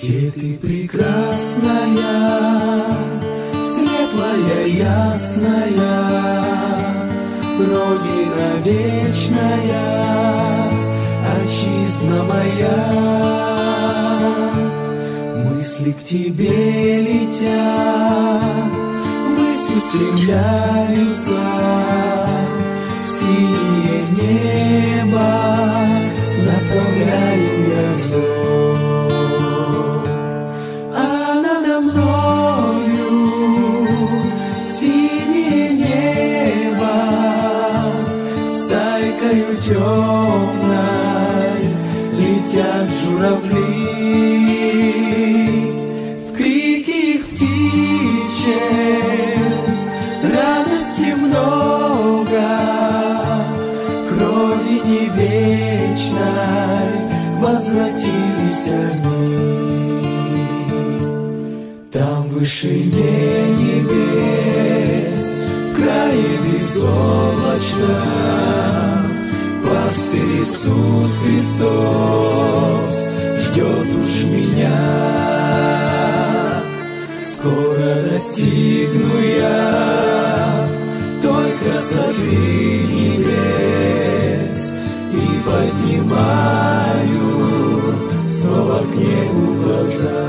Где ты прекрасная, светлая, ясная, Родина вечная, отчизна моя. Мысли к тебе летят, ввысь устремляются, в синее небо направляю я взор. А надо мною синее небо стайкою темной летят журавли. В крике их птичьем радости много, к родине вечной возвратились они. Там в вышине небес, в крае безоблачном, пастырь Иисус Христос ждет уж меня. Скоро достигну я той красоты небес и поднимаю снова к небу глаза.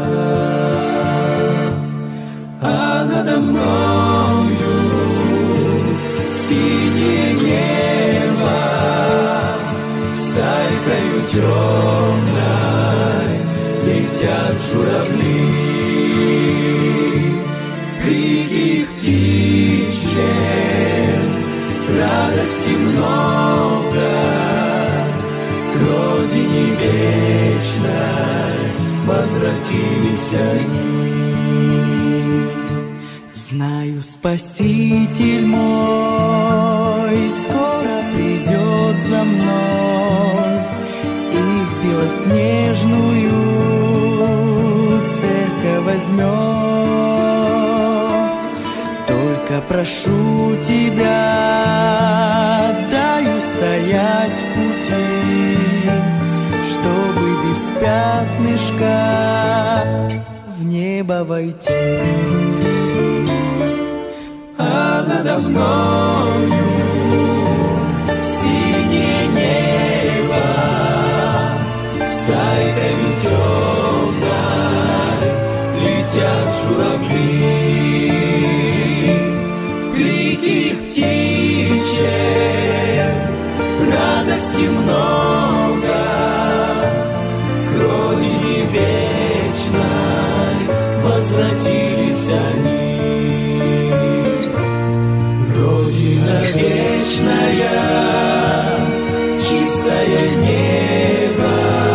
А надо мною синее небо стайкою темной летят журавли. В крике их птичьем радости много, к родине вечной возвратились они. Знаю, Спаситель мой скоро придет за мной и в белоснежную церковь возьмет. Только прошу тебя, дай устоять в пути, чтобы без пятнышка в небо войти. А надо мною синее небо стайкою темной летят журавли. В крике их птичьем радости много, к родине вечной возвратились они. Родина вечная, чистое небо,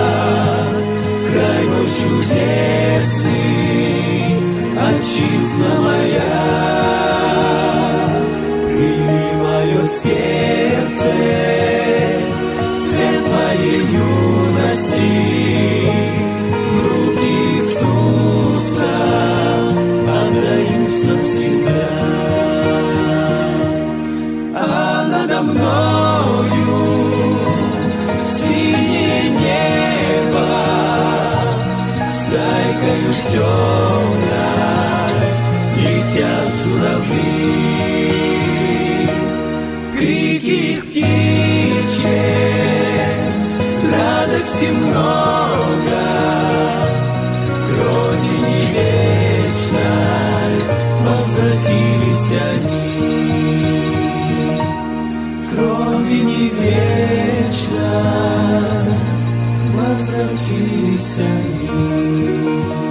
край мой чудесный, отчизна моя. Прими мое сердце, цвет моей юности, в руки Иисуса отдаюсь навсегда. Надо мною синее небо стайкою темной летят журавли. В крике их птичьем радости много, к родине вечной возвратились они. К родине вечной возвратились они.